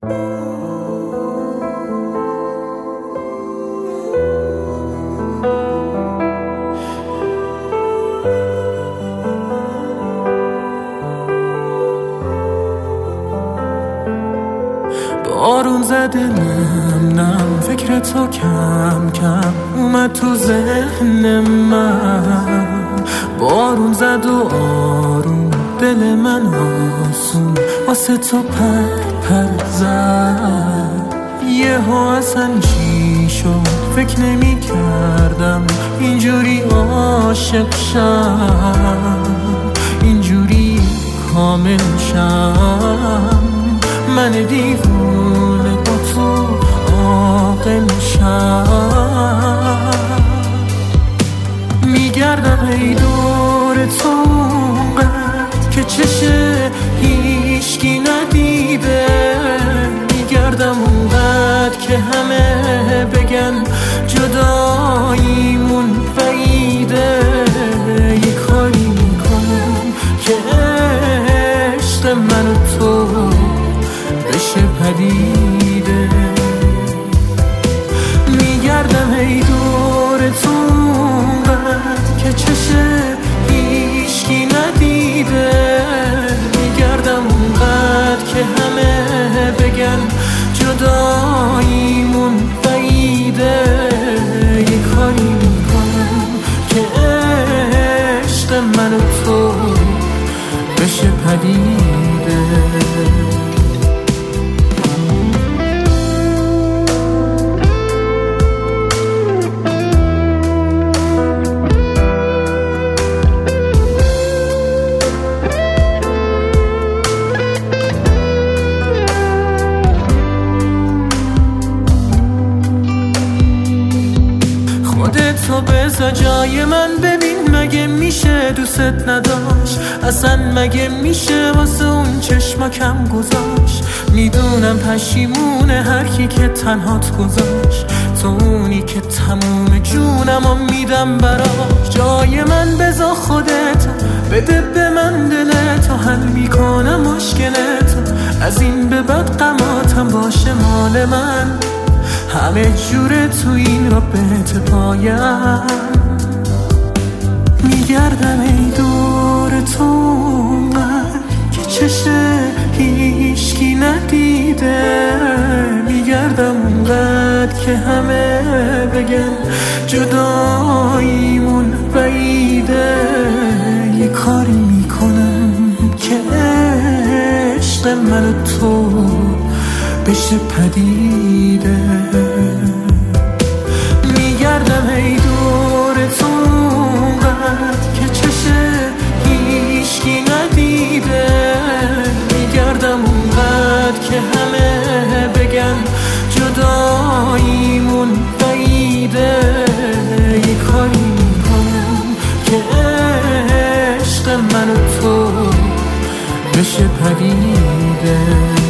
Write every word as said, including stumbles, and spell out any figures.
بارون زده نم نم فکر تو کم کم اومد تو ذهن من. بارون زد و آروم دل من آسون واسه تو پر پر زد. یه ها اصلا چی شد فکر نمی کردم اینجوری عاشق شم، اینجوری کامل شم. من دیوونه با تو عاقل شم. میگردم ای دور تو اونقدر که چشه هیچکی ندیده. میگردم اونقدر که همه بگن جداییمون بعیده. یه کاری میکنم که عشق من و تو بشه پدیده. میگردم ای دور تو اونقدر که چشه هیچکی ندیده. میگردم اونقدر که همه بگن جداییمون بعیده. یه کاری میکنم که عشق من و تو بشه پدیده. تو بذار جای من ببین مگه میشه دوست نداشت. اصلا مگه میشه واسه اون چشما کم گذاشت. میدونم پشیمونه هر کی که تنهات گذاشت. تو اونی که تموم جونمو میدم براش. جای من بذار خودت بده به من دلتو حل میکنم مشکلتو. از این به بعد غماتم باشه مال من. همه جوره تو این رابطه پایم. میگردم ای دور تو اونقدر که چشه هیچکی ندیده. میگردم اونقدر که همه بگن جداییمون بعیده. یه کاری میکنم که عشق من و تو بشه پدیده. میگردم ای دور تو اونقدر که چشه هیچکی ندیده. میگردم اونقدر که همه بگن جداییمون بعیده. یه کاری میکنم که عشق من و تو بشه پدیده.